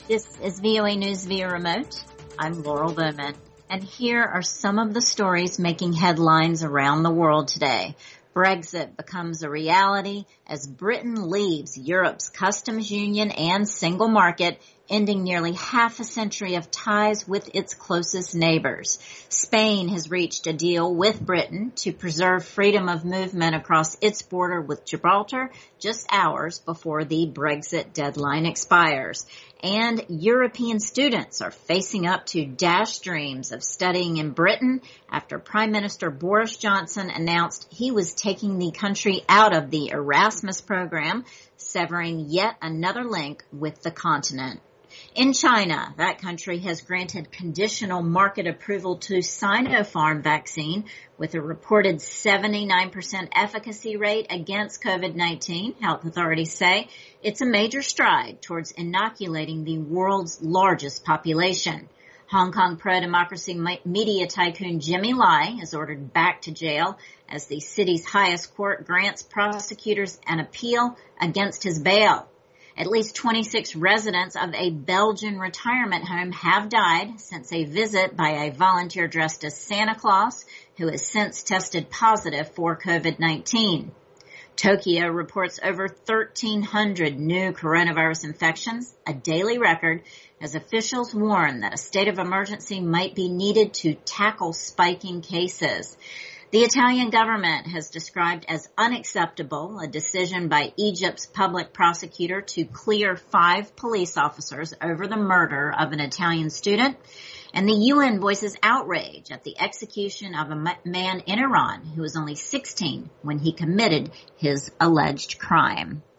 This is VOA News via remote. I'm Laurel Bowman, and here are some of the stories making headlines around the world today. Brexit becomes a reality as Britain leaves Europe's customs union and single market, ending nearly half a century of ties with its closest neighbors. Spain has reached a deal with Britain to preserve freedom of movement across its border with Gibraltar just hours before the Brexit deadline expires. And European students are facing up to dashed dreams of studying in Britain after Prime Minister Boris Johnson announced he was taking the country out of the Erasmus program, severing yet another link with the continent. In China, that country has granted conditional market approval to Sinopharm vaccine with a reported 79% efficacy rate against COVID-19. Health authorities say it's a major stride towards inoculating the world's largest population. Hong Kong pro-democracy media tycoon Jimmy Lai is ordered back to jail as the city's highest court grants prosecutors an appeal against his bail. At least 26 residents of a Belgian retirement home have died since a visit by a volunteer dressed as Santa Claus who has since tested positive for COVID-19. Tokyo reports over 1,300 new coronavirus infections, a daily record, as officials warn that a state of emergency might be needed to tackle spiking cases. The Italian government has described as unacceptable a decision by Egypt's public prosecutor to clear 5 police officers over the murder of an Italian student. And the UN voices outrage at the execution of a man in Iran who was only 16 when he committed his alleged crime.